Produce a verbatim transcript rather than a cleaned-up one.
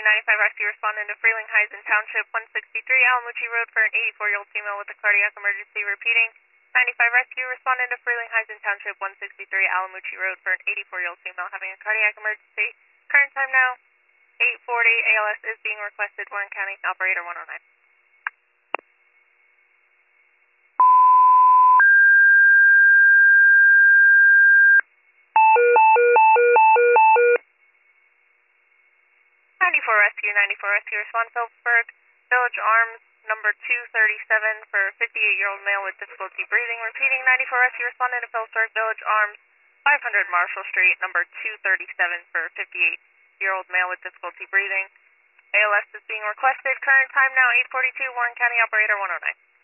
ninety-five Rescue responding to Freeling Heights in Township one sixty-three Alamucci Road for an eighty-four-year-old female with a cardiac emergency. Repeating, ninety-five Rescue responding to Freeling Heights in Township one sixty-three Alamucci Road for an eighty-four-year-old female having a cardiac emergency. Current time now, eight forty. A L S is being requested. Warren County, operator one oh nine. ninety-four Rescue, ninety-four Rescue, respond Phillipsburg, Village Arms, number two thirty-seven for fifty-eight-year-old male with difficulty breathing. Repeating, ninety-four Rescue, responding to Phillipsburg, Village Arms, five hundred Marshall Street, number two thirty-seven for fifty-eight-year-old male with difficulty breathing. A L S is being requested. Current time now, eight forty-two, Warren County, operator one oh nine.